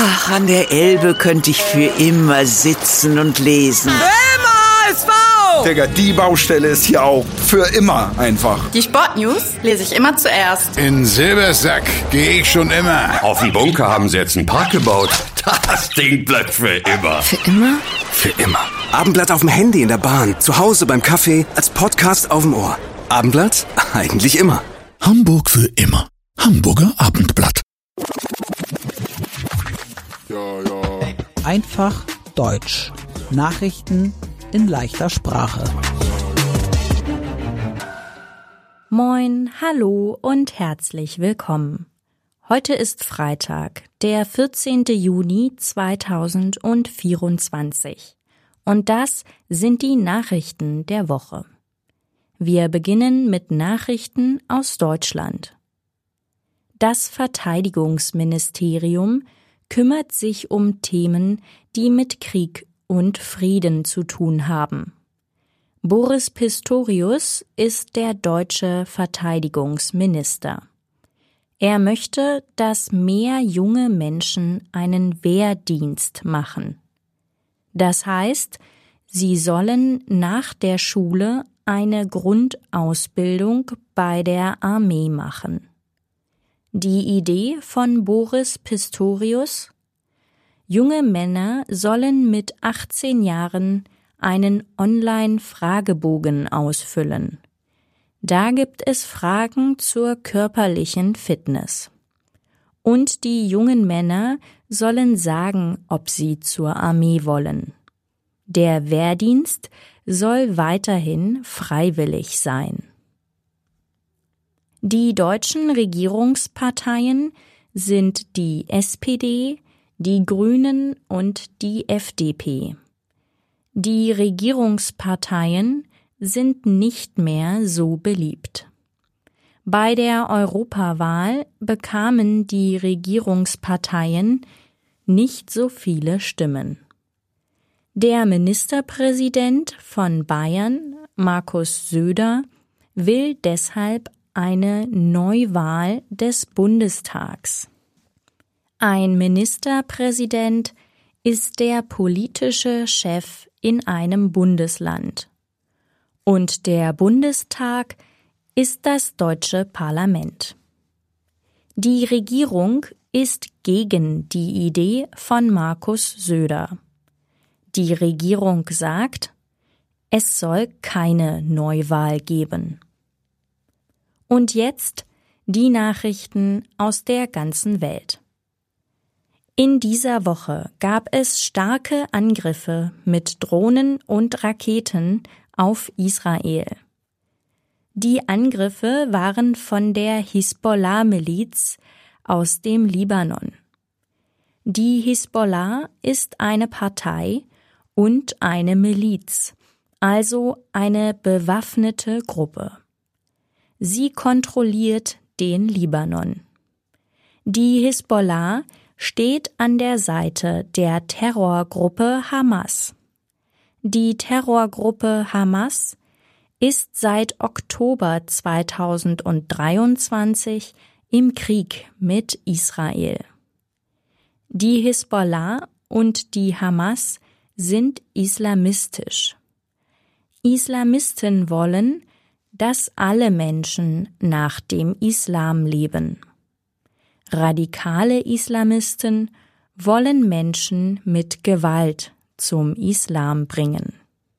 Ach, an der Elbe könnte ich für immer sitzen und lesen. Digga, die Baustelle ist hier auch für immer einfach. Die Sportnews lese ich immer zuerst. In Silbersack gehe ich schon immer. Auf dem Bunker haben sie jetzt einen Park gebaut. Das Ding bleibt für immer. Für immer? Für immer. Abendblatt auf dem Handy in der Bahn, zu Hause beim Kaffee, als Podcast auf dem Ohr. Abendblatt? Eigentlich immer. Hamburg für immer. Hamburger Abendblatt. Einfach Deutsch. Nachrichten in leichter Sprache. Moin, hallo und herzlich willkommen. Heute ist Freitag, der 14. Juni 2024. Und das sind die Nachrichten der Woche. Wir beginnen mit Nachrichten aus Deutschland. Das Verteidigungsministerium kümmert sich um Themen, die mit Krieg und Frieden zu tun haben. Boris Pistorius ist der deutsche Verteidigungsminister. Er möchte, dass mehr junge Menschen einen Wehrdienst machen. Das heißt, sie sollen nach der Schule eine Grundausbildung bei der Armee machen. Die Idee von Boris Pistorius: Junge Männer sollen mit 18 Jahren einen Online-Fragebogen ausfüllen. Da gibt es Fragen zur körperlichen Fitness. Und die jungen Männer sollen sagen, ob sie zur Armee wollen. Der Wehrdienst soll weiterhin freiwillig sein. Die deutschen Regierungsparteien sind die SPD, die Grünen und die FDP. Die Regierungsparteien sind nicht mehr so beliebt. Bei der Europawahl bekamen die Regierungsparteien nicht so viele Stimmen. Der Ministerpräsident von Bayern, Markus Söder, will deshalb eine Neuwahl des Bundestags. Ein Ministerpräsident ist der politische Chef in einem Bundesland. Und der Bundestag ist das deutsche Parlament. Die Regierung ist gegen die Idee von Markus Söder. Die Regierung sagt, es soll keine Neuwahl geben. Und jetzt die Nachrichten aus der ganzen Welt. In dieser Woche gab es starke Angriffe mit Drohnen und Raketen auf Israel. Die Angriffe waren von der Hisbollah-Miliz aus dem Libanon. Die Hisbollah ist eine Partei und eine Miliz, also eine bewaffnete Gruppe. Sie kontrolliert den Libanon. Die Hisbollah steht an der Seite der Terrorgruppe Hamas. Die Terrorgruppe Hamas ist seit Oktober 2023 im Krieg mit Israel. Die Hisbollah und die Hamas sind islamistisch. Islamisten wollen, dass alle Menschen nach dem Islam leben. Radikale Islamisten wollen Menschen mit Gewalt zum Islam bringen.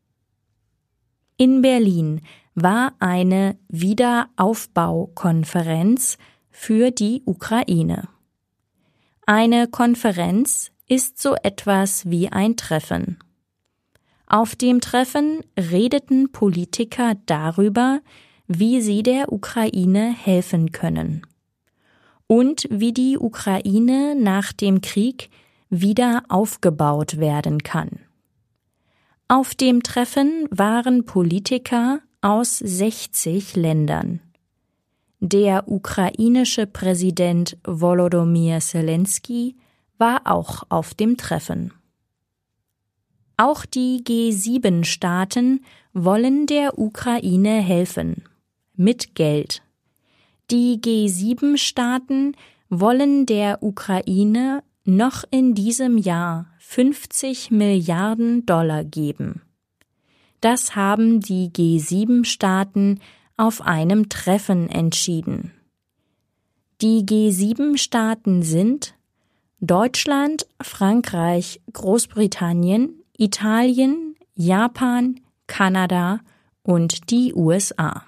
In Berlin war eine Wiederaufbaukonferenz für die Ukraine. Eine Konferenz ist so etwas wie ein Treffen. Auf dem Treffen redeten Politiker darüber, wie sie der Ukraine helfen können und wie die Ukraine nach dem Krieg wieder aufgebaut werden kann. Auf dem Treffen waren Politiker aus 60 Ländern. Der ukrainische Präsident Volodymyr Selenskyj war auch auf dem Treffen. Auch die G7-Staaten wollen der Ukraine helfen. Mit Geld. Die G7-Staaten wollen der Ukraine noch in diesem Jahr 50 Milliarden $ geben. Das haben die G7-Staaten auf einem Treffen entschieden. Die G7-Staaten sind Deutschland, Frankreich, Großbritannien, Italien, Japan, Kanada und die USA.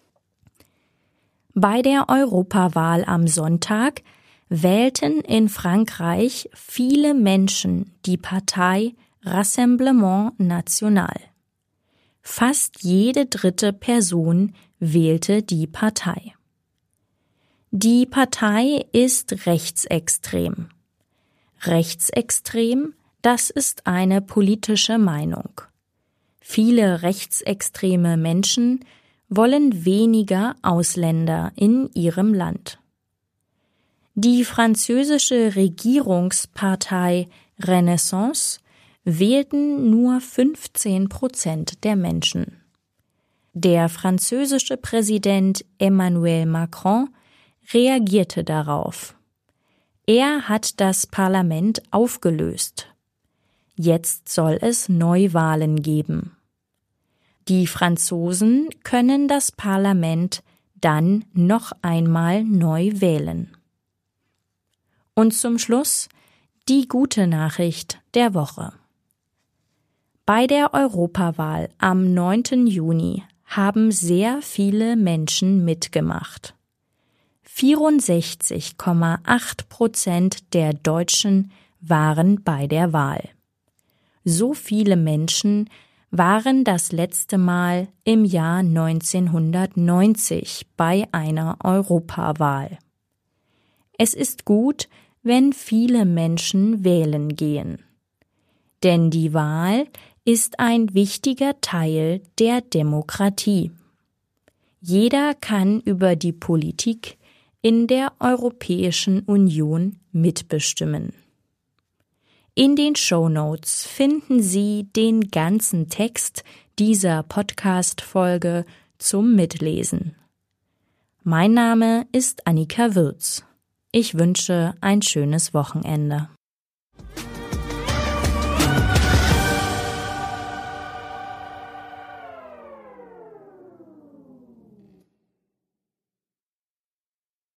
Bei der Europawahl am Sonntag wählten in Frankreich viele Menschen die Partei Rassemblement National. Fast jede dritte Person wählte die Partei. Die Partei ist rechtsextrem. Rechtsextrem, das ist eine politische Meinung. Viele rechtsextreme Menschen wollen weniger Ausländer in ihrem Land. Die französische Regierungspartei Renaissance wählten nur 15% der Menschen. Der französische Präsident Emmanuel Macron reagierte darauf. Er hat das Parlament aufgelöst. Jetzt soll es Neuwahlen geben. Die Franzosen können das Parlament dann noch einmal neu wählen. Und zum Schluss die gute Nachricht der Woche. Bei der Europawahl am 9. Juni haben sehr viele Menschen mitgemacht. 64,8% der Deutschen waren bei der Wahl. So viele Menschen waren das letzte Mal im Jahr 1990 bei einer Europawahl. Es ist gut, wenn viele Menschen wählen gehen. Denn die Wahl ist ein wichtiger Teil der Demokratie. Jeder kann über die Politik in der Europäischen Union mitbestimmen. In den Shownotes finden Sie den ganzen Text dieser Podcast-Folge zum Mitlesen. Mein Name ist Annika Würz. Ich wünsche ein schönes Wochenende.